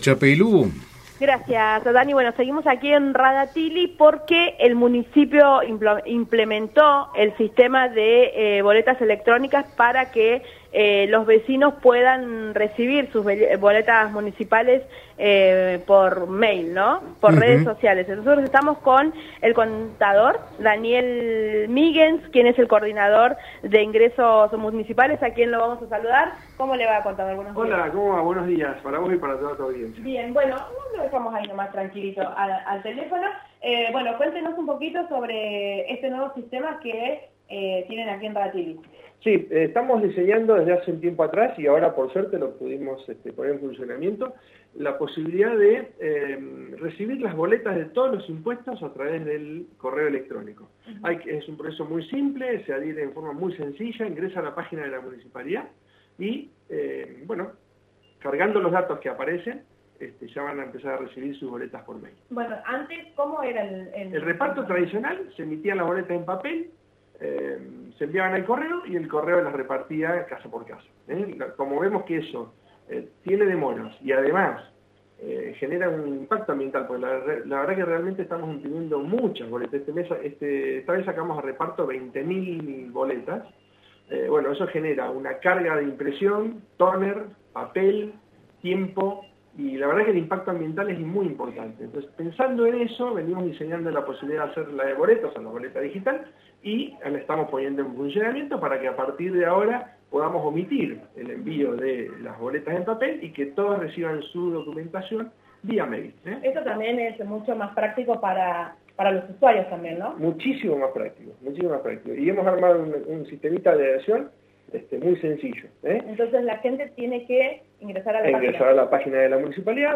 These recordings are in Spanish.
Chapelú. Gracias, Dani. Bueno, seguimos aquí en Radatili porque el municipio implementó el sistema de boletas electrónicas para que los vecinos puedan recibir sus boletas municipales por mail, ¿no? Por redes sociales. Nosotros estamos con el contador Daniel Míguez, quien es el coordinador de ingresos municipales, a quien lo vamos a saludar. ¿Cómo le va, contador? Buenos días. Hola, ¿cómo va? Buenos días para vos y para toda tu audiencia. Bien, bueno, lo dejamos ahí nomás tranquilito al teléfono. Bueno, cuéntenos un poquito sobre este nuevo sistema que tienen aquí en Radatili. Sí, estamos diseñando desde hace un tiempo atrás y ahora por suerte lo pudimos poner en funcionamiento, la posibilidad de recibir las boletas de todos los impuestos a través del correo electrónico. Es un proceso muy simple, se adhiere en forma muy sencilla, ingresa a la página de la municipalidad y, bueno, cargando los datos que aparecen, ya van a empezar a recibir sus boletas por mail. Bueno, antes, ¿cómo era el reparto tradicional? Se emitían las boletas en papel, se enviaban al correo y el correo las repartía casa por casa. Como vemos que eso tiene demoras y además genera un impacto ambiental, porque la verdad que realmente estamos imprimiendo muchas boletas. Esta vez sacamos a reparto 20.000 boletas. Bueno, eso genera una carga de impresión, tóner, papel, tiempo, y la verdad que el impacto ambiental es muy importante. Entonces, pensando en eso, venimos diseñando la posibilidad de hacer la de boletos, o sea, la boleta digital, y la estamos poniendo en funcionamiento para que a partir de ahora podamos omitir el envío de las boletas en papel y que todos reciban su documentación vía mail. Esto también es mucho más práctico para los usuarios también, ¿no? Muchísimo más práctico, muchísimo más práctico. Y hemos armado un sistemita de adhesión muy sencillo. Entonces la gente tiene que ingresar a la página de la municipalidad,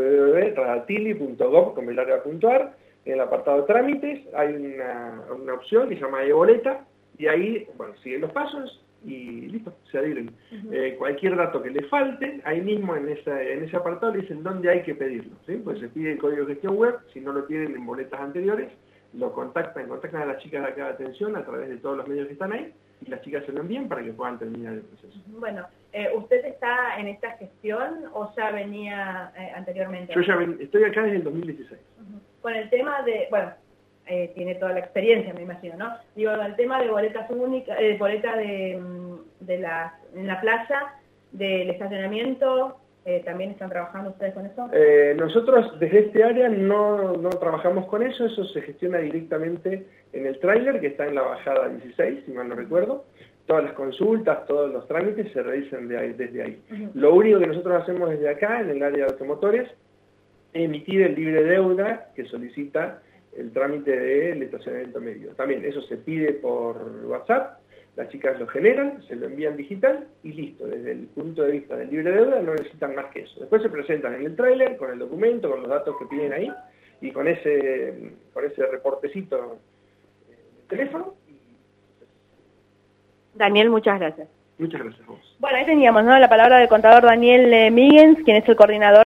www.radatili.gov.ar. En el apartado trámites hay una opción que se llama e-boleta y ahí, bueno, siguen los pasos y listo, se adhieren. Cualquier dato que le falte, ahí mismo en ese apartado le dicen dónde hay que pedirlo, ¿sí? Pues se pide el código de gestión web, si no lo tienen en boletas anteriores, lo contactan a las chicas de acá de atención a través de todos los medios que están ahí, y las chicas se lo envían para que puedan terminar el proceso. Bueno, ¿usted está en esta gestión o ya venía anteriormente? Yo ya estoy acá desde el 2016. Con el tema de, bueno, tiene toda la experiencia, me imagino, ¿no? Digo, el tema de boletas únicas, boletas en la plaza, del estacionamiento, ¿también están trabajando ustedes con eso? Nosotros desde este área no trabajamos con eso se gestiona directamente en el tráiler que está en la bajada 16, si mal no recuerdo. Todas las consultas, todos los trámites se realizan desde ahí. Lo único que nosotros hacemos desde acá, en el área de automotores, es emitir el libre deuda que solicita el trámite del estacionamiento medio. También eso se pide por WhatsApp, las chicas lo generan, se lo envían digital y listo. Desde el punto de vista del libre deuda no necesitan más que eso. Después se presentan en el tráiler con el documento, con los datos que piden ahí y con ese reportecito de teléfono. Daniel, muchas gracias. Muchas gracias a vos. Bueno, ahí teníamos, ¿no?, la palabra del contador Daniel Míguez, quien es el coordinador